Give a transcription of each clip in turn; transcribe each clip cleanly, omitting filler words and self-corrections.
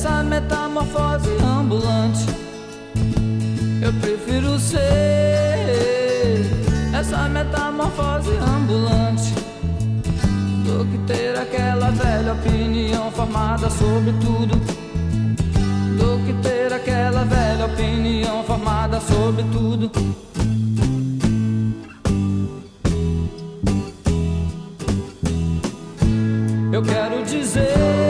essa metamorfose ambulante. Eu prefiro ser essa metamorfose ambulante do que ter aquela velha opinião formada sobre tudo. Do que ter aquela velha opinião formada sobre tudo. Eu quero dizer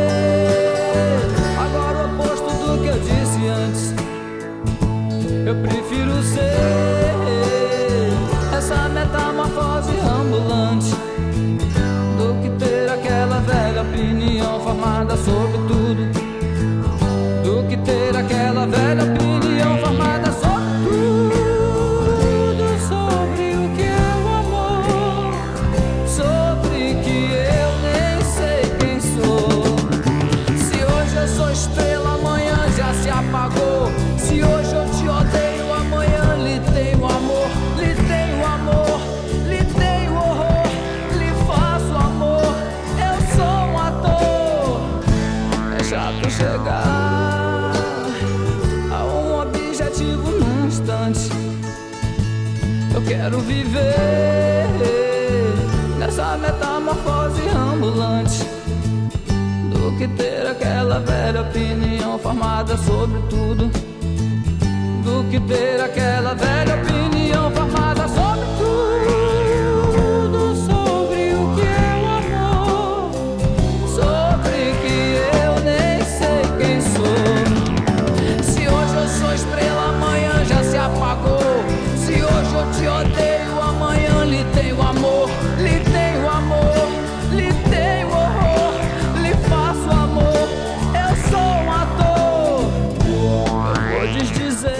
agora o oposto do que eu disse antes. Eu prefiro ser essa metamorfose ambulante do que ter aquela velha opinião formada sobre tudo. Do que ter aquela velha opinião formada sobre tudo. Sobre o que é o amor, sobre que eu nem sei quem sou. Se hoje eu sou estrela, amanhã já se apagou. Se hoje eu te odeio, amanhã lhe tenho amor. Lhe tenho amor, lhe tenho horror, lhe faço amor. Eu sou um ator. É chato chegar a um objetivo num instante. Eu quero viver nessa metamorfose ambulante do que ter aquela velha opinião formada sobre tudo. Do que ter aquela velha opinião formada sobre tudo. Sobre o que é o amor, sobre que eu nem sei quem sou. Se hoje eu sou estrela, amanhã já se apagou. Se hoje eu te odeio, amanhã lhe tenho amor. Lhe tenho amor, lhe tenho horror, lhe faço amor. Eu sou um ator. Eu vou desdizer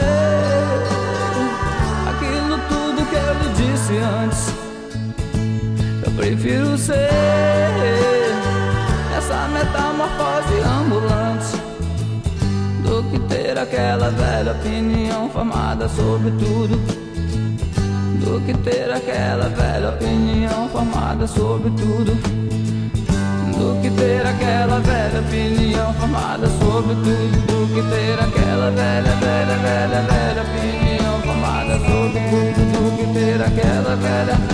aquilo tudo que eu lhe disse antes. Eu prefiro ser essa metamorfose ambulante do que ter aquela velha opinião formada sobre tudo. Do que ter aquela velha opinião formada sobre tudo. Do que ter aquela velha opinião formada sobre tudo. Do que ter aquela velha opinião formada sobre tudo. Do que ter aquela velha